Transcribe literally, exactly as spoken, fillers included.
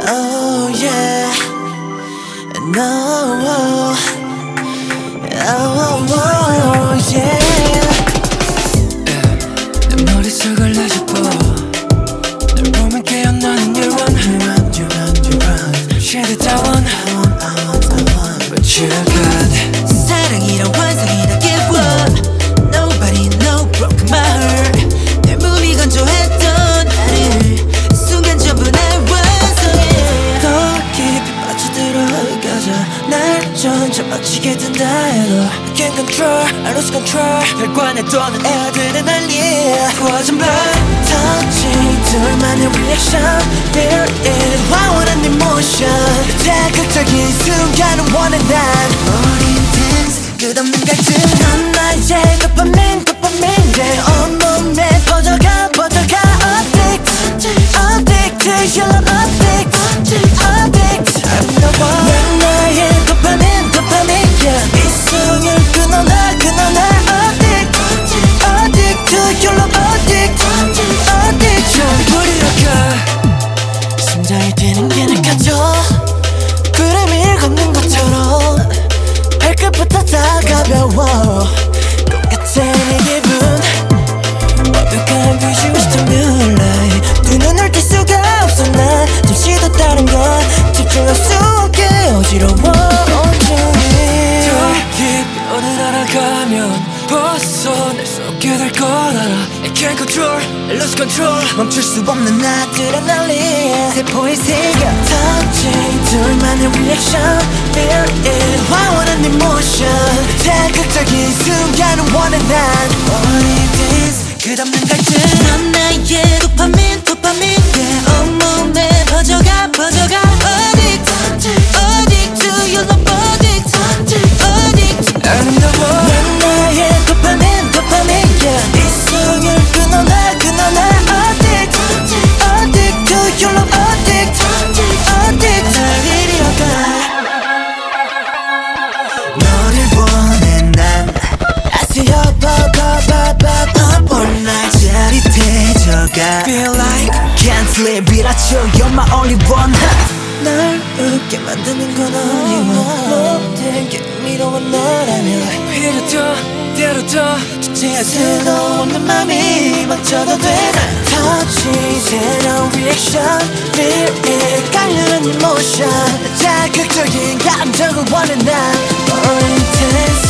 Oh yeah. No. Oh, oh yeah. 내 머릿속을 내줘봐. 널 보면 깨어나는 You run, you run, you run, you run. Share it I want, I want, I want, I want. But you got 사랑이란 환상이다 give up. Nobody know broke my heart. 날 몸이 건조했던 나를 순간 전부 날 완성해. 더 깊이 빠져들어가자. 날 점점 막히게 된다 해도 I can't control, I lose control. 혈관에 도는 adrenaline 부어진 blood touching 둘만의 reaction Feel it 화원한 emotion 자극적인 순간을 원해 난 어린 dance 끝없는 갈증 넌 나의 도파민 도파민 내 온몸에 퍼져가 퍼져가 Addict Addict to your love Addict Addict 아름다워 넌 나의 도파민 도파민 yeah. 이 숨을 끊어놔 끊어놔 Addict Addict to your love Addict Addict 전부리로 가 심장이 뛰는 게 느껴져 구름을 걷는 것처럼 발끝부터 다 가벼워 똑같아 내 기분 어떡한 visuals to moonlight 두 눈을 뗄 수가 없어 난 잠시도 다른 건 집중할 수 없게 어지러워 온종일 더 깊이 너를 알아가면 벗어날 수 없게 될 걸 알아. I can't control, I lose control. 멈출 수 없는 아드레날린 세포에 새겨 touching 둘만의 reaction Feel it 화원한 emotion 자극적인 순간을 원해 난 어린 dance 끝없는 갈증 넌 나의 도파민 도파민 내 온몸에 퍼져가 퍼져가 Addict Addict to your love Addict Addict 아름다워 넌 나의 도파민 도파민 yeah. 이 숨을 끊어놔 끊어놔 Addict Addict to your love Addict Addict 날 이리로 가 너를 원해 난 I see you pop pop pop pop up all night 짜릿해져가 Feel like Can't sleep 이라쳐 You're my only one 날 웃게 만드는 건 only one 모든 게 미로운 너라면 이리 더 때로 더 주체할 수도 없는 맘이 멈춰도 돼 Touching 새로운 reaction Feel it 깔려는 emotion 자극적인 감정을 원해 난 More intense